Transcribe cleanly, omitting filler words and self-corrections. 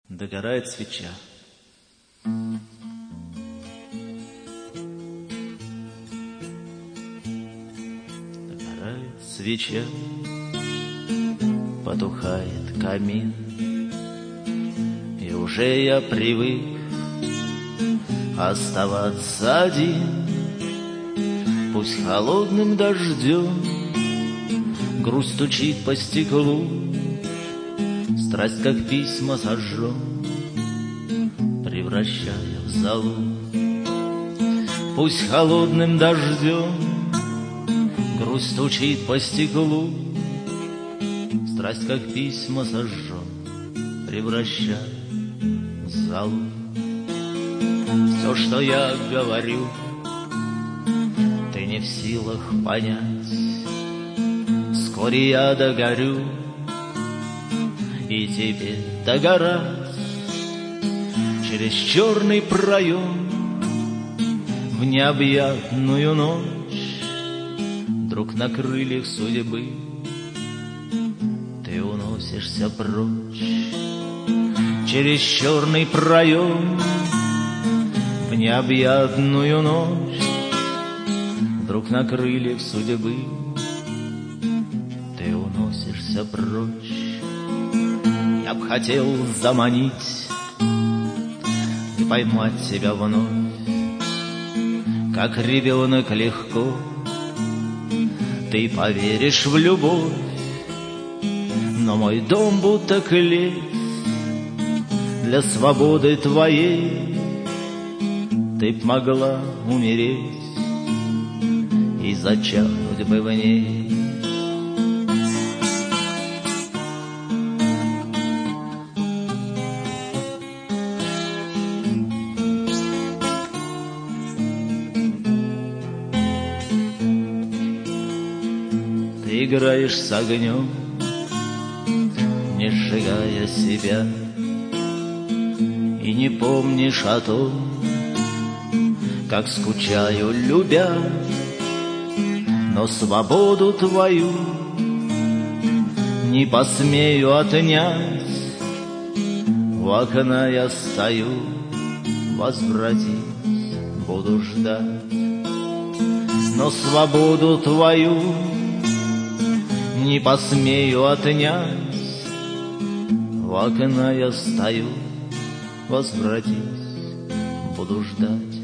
Догорает свеча. Догорает свеча, потухает камин, и уже я привык оставаться один. Пусть холодным дождем грусть стучит по стеклу, страсть, как письма, сожжем, превращая в золу. Пусть холодным дождем грусть стучит по стеклу, страсть, как письма, сожжем, превращая в золу. Все, что я говорю, ты не в силах понять. Вскоре я догорю, и тебе догорать. Через черный проем в необъятную ночь, вдруг на крыльях судьбы ты уносишься прочь. Через черный проем в необъятную ночь, вдруг на крыльях судьбы ты уносишься прочь. Я б хотел заманить и поймать тебя вновь, как ребенок легко ты поверишь в любовь. Но мой дом будто клеть для свободы твоей. Ты б могла умереть и зачахнуть бы в ней. Ты играешь с огнем, не сжигая себя, и не помнишь о том, как скучаю, любя. Но свободу твою не посмею отнять. У окна я стою, возвратись, буду ждать. Но свободу твою не посмею отнять. У окна я стою, возвратись, буду ждать.